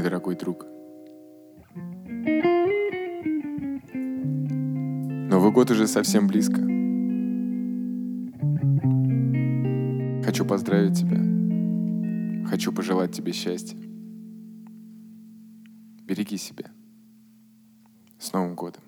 мой дорогой друг. Новый год уже совсем близко. Хочу поздравить тебя. Хочу пожелать тебе счастья. Береги себя. С Новым годом.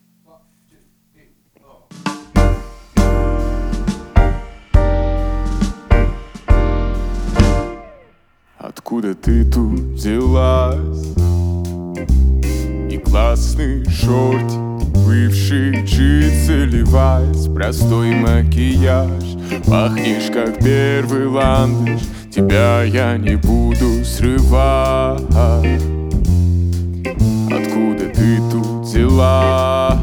Откуда ты тут взялась? И классный шортик, бывший джинсы Левайс, простой макияж, пахнешь как первый ландыш. Тебя я не буду срывать. Откуда ты тут взялась?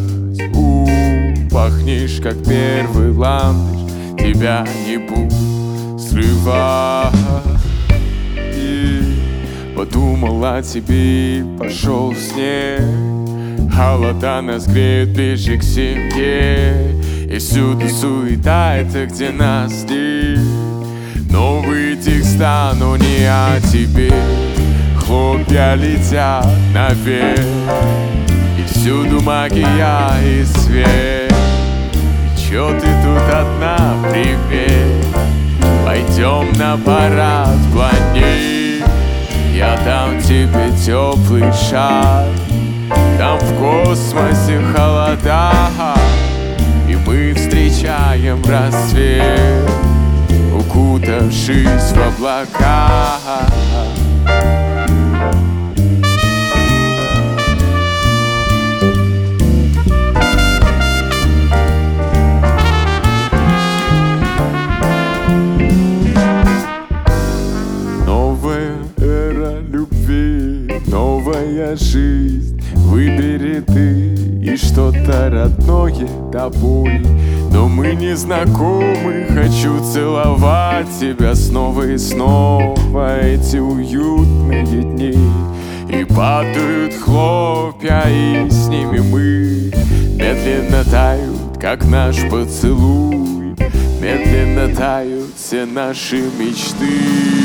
Пахнешь как первый ландыш. Тебя не буду срывать. Подумал о тебе и пошел снег. Холода нас греет ближе к семье. И всюду суета, это где нас нет. Новые текста, но не о тебе. Хлопья летят наверх. И всюду магия и свет. И чё ты тут одна, привет? Пойдем на парад планет. Я дам тебе теплый шар. Там в космосе холода. И мы встречаем рассвет, укутавшись в облака. Новая эра любви, новая жизнь. Выбери ты и что-то родное до боли. Но мы не знакомы, хочу целовать тебя снова и снова. Эти уютные дни. И падают хлопья, и с ними мы медленно тают, как наш поцелуй. Медленно тают все наши мечты.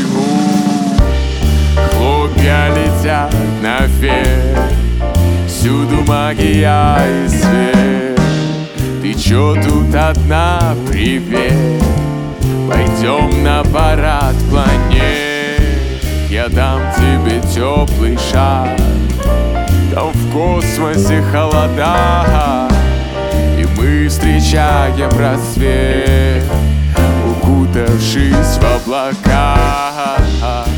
Хлопья летят наверх. Всюду магия и свет. Ты чё тут одна, привет? Пойдем на парад планет. Я дам тебе теплый шар. Там в космосе холода. И мы встречаем рассвет, укутавшись в облака.